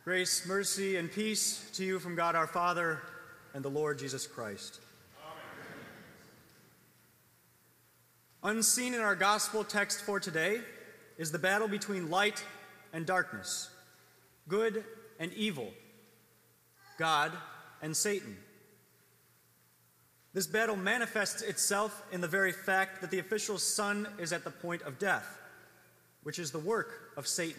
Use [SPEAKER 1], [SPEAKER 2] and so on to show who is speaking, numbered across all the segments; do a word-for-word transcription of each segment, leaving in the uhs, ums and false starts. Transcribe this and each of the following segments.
[SPEAKER 1] Grace, mercy, and peace to you from God our Father and the Lord Jesus Christ. Amen. Unseen in our gospel text for today is the battle between light and darkness, good and evil, God and Satan. This battle manifests itself in the very fact that the official's son is at the point of death, which is the work of Satan.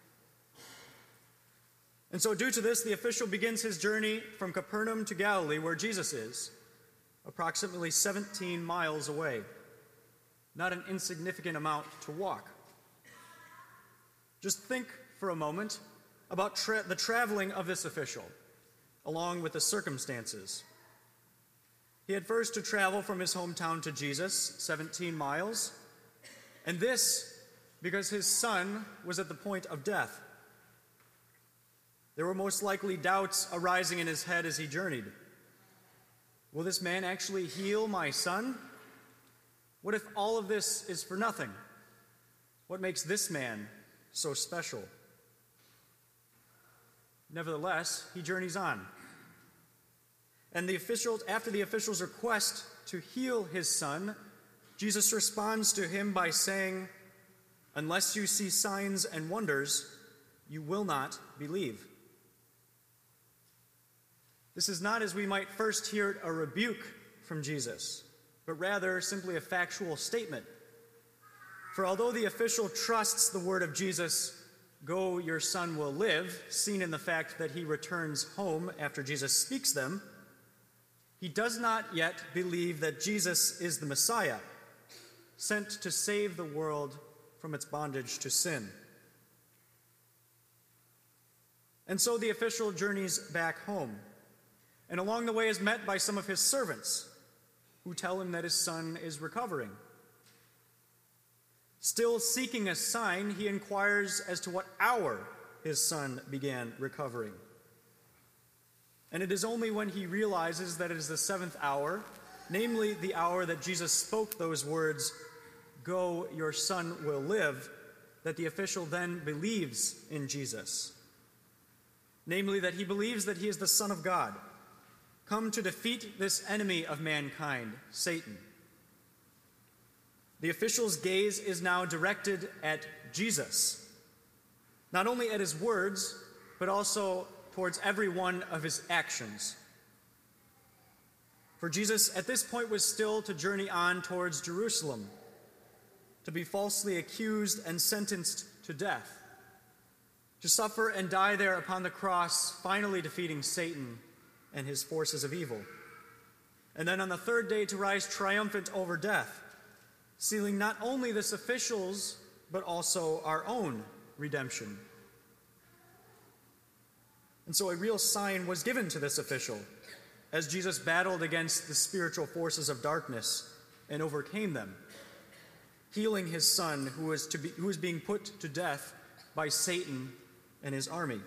[SPEAKER 1] And so due to this, the official begins his journey from Capernaum to Galilee, where Jesus is, approximately seventeen miles away. Not an insignificant amount to walk. Just think for a moment about tra- the traveling of this official, along with the circumstances. He had first to travel from his hometown to Jesus, seventeen miles, and this because his son was at the point of death. There were most likely doubts arising in his head as he journeyed. Will this man actually heal my son? What if all of this is for nothing? What makes this man so special? Nevertheless, he journeys on. And the officials, after the official's request to heal his son, Jesus responds to him by saying, "Unless you see signs and wonders, you will not believe." This is not, as we might first hear it, a rebuke from Jesus, but rather simply a factual statement. For although the official trusts the word of Jesus, "Go, your son will live," seen in the fact that he returns home after Jesus speaks them, he does not yet believe that Jesus is the Messiah, sent to save the world from its bondage to sin. And so the official journeys back home, and along the way is met by some of his servants, who tell him that his son is recovering. Still seeking a sign, he inquires as to what hour his son began recovering. And it is only when he realizes that it is the seventh hour, namely the hour that Jesus spoke those words, "Go, your son will live," that the official then believes in Jesus. Namely, that he believes that he is the Son of God, come to defeat this enemy of mankind, Satan. The official's gaze is now directed at Jesus, not only at his words, but also towards every one of his actions. For Jesus at this point was still to journey on towards Jerusalem, to be falsely accused and sentenced to death, to suffer and die there upon the cross, finally defeating Satan and his forces of evil. And then on the third day to rise triumphant over death, sealing not only this official's, but also our own redemption. And so a real sign was given to this official as Jesus battled against the spiritual forces of darkness and overcame them, healing his son who was, to be, who was being put to death by Satan and his army.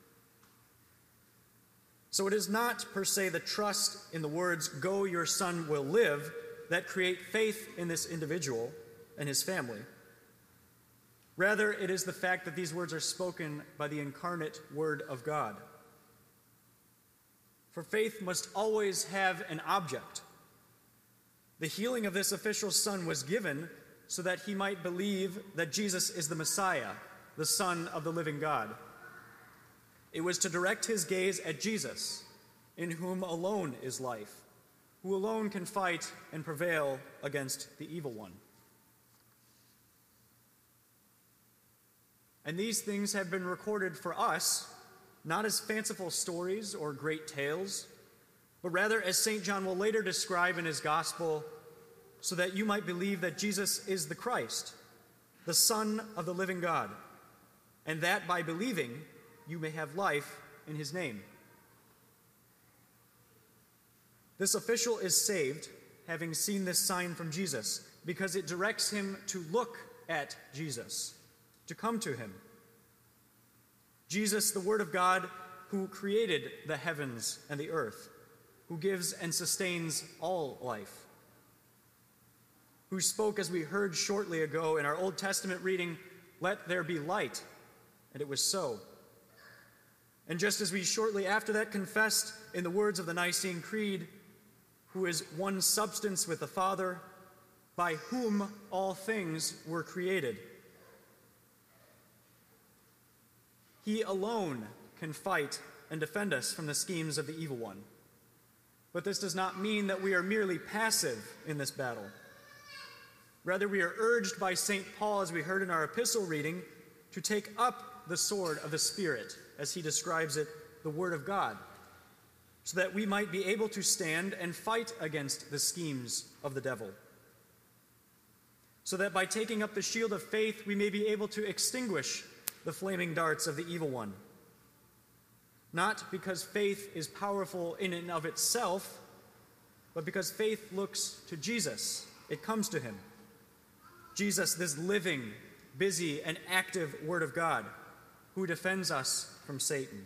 [SPEAKER 1] So it is not per se the trust in the words, "Go, your son will live," that create faith in this individual and his family. Rather, it is the fact that these words are spoken by the incarnate Word of God. For faith must always have an object. The healing of this official's son was given so that he might believe that Jesus is the Messiah, the Son of the living God. It was to direct his gaze at Jesus, in whom alone is life, who alone can fight and prevail against the evil one. And these things have been recorded for us, not as fanciful stories or great tales, but rather, as Saint John will later describe in his gospel, so that you might believe that Jesus is the Christ, the Son of the living God, and that by believing you may have life in his name. This official is saved, having seen this sign from Jesus, because it directs him to look at Jesus, to come to him. Jesus, the Word of God, who created the heavens and the earth, who gives and sustains all life, who spoke, as we heard shortly ago in our Old Testament reading, "Let there be light," and it was so. And just as we shortly after that confessed in the words of the Nicene Creed, who is one substance with the Father, by whom all things were created. He alone can fight and defend us from the schemes of the evil one. But this does not mean that we are merely passive in this battle. Rather, we are urged by Saint Paul, as we heard in our epistle reading, to take up the sword of the Spirit, as he describes it, the Word of God, so that we might be able to stand and fight against the schemes of the devil. So that by taking up the shield of faith, we may be able to extinguish the flaming darts of the evil one. Not because faith is powerful in and of itself, but because faith looks to Jesus. It comes to him. Jesus, this living, busy, and active Word of God, who defends us from Satan.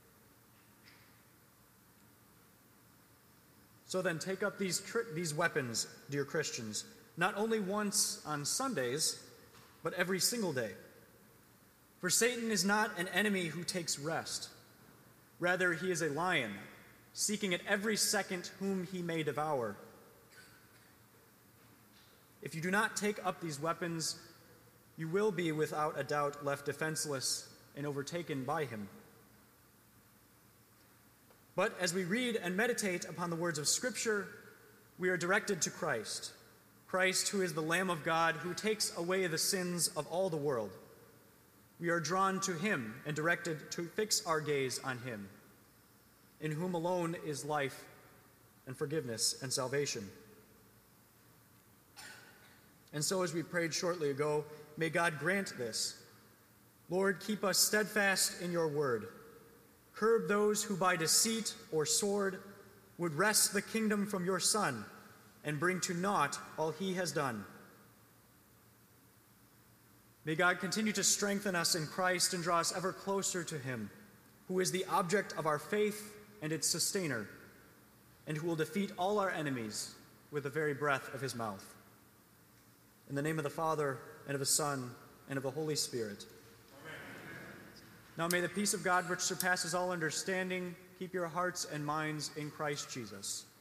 [SPEAKER 1] So then take up these, tri- these weapons, dear Christians, not only once on Sundays, but every single day. For Satan is not an enemy who takes rest. Rather, he is a lion, seeking at every second whom he may devour. If you do not take up these weapons, you will be without a doubt left defenseless and overtaken by him. But as we read and meditate upon the words of Scripture, we are directed to Christ, Christ who is the Lamb of God, who takes away the sins of all the world. We are drawn to him and directed to fix our gaze on him, in whom alone is life and forgiveness and salvation. And so, as we prayed shortly ago, may God grant this. Lord, keep us steadfast in your word. Curb those who by deceit or sword would wrest the kingdom from your Son and bring to naught all he has done. May God continue to strengthen us in Christ and draw us ever closer to him, who is the object of our faith and its sustainer, and who will defeat all our enemies with the very breath of his mouth. In the name of the Father, and of the Son, and of the Holy Spirit. Amen. Now may the peace of God, which surpasses all understanding, keep your hearts and minds in Christ Jesus.